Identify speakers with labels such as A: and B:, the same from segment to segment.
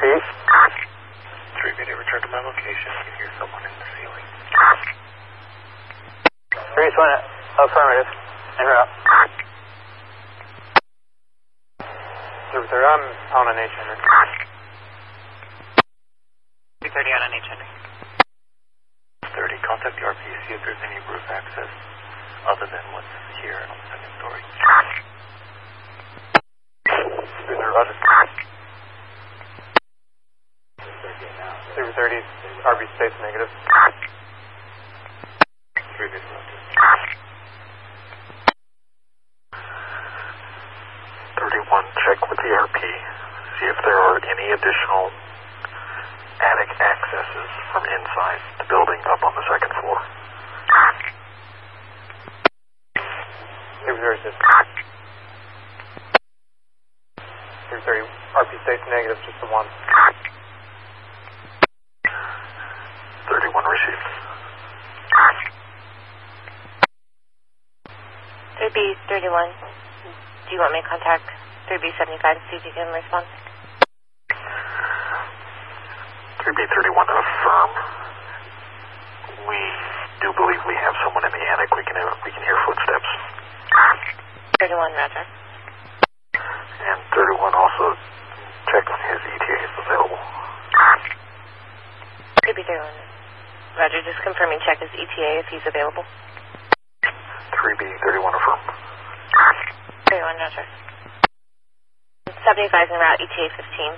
A: repeat.
B: 3B to return to my location. I can hear someone in the ceiling.
A: 3-1, affirmative. En route.
C: 330, I'm on an H Henry.
D: 330 on an H Henry.
B: 30, contact the RP, see if there's any roof access other than what's here on the second story.
C: 330, roger. 330, RB states negative.
B: 3B selected. 31, check with the RP, see if there are any additional attic accesses from inside the building up on the second floor.
C: 330, 330, RP states negative, just the one.
B: 31 received.
D: 3B31, do you want me to contact 3B75 and see if you can respond?
B: 3B31 affirm. We do believe we have someone in the attic. We can hear footsteps.
D: 31, roger.
B: And 31 also check his ETA is available.
D: 3B31, roger, just confirming check his ETA if he's available.
B: 3B31 affirm.
D: 31, roger. 75 en route, ETA 15.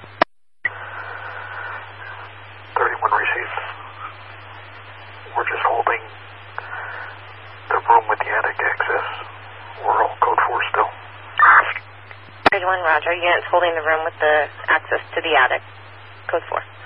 B: 31 received. We're just holding the room with the attic access. We're all code 4 still.
D: 31, roger. Unit's holding the room with the access to the attic. Code 4.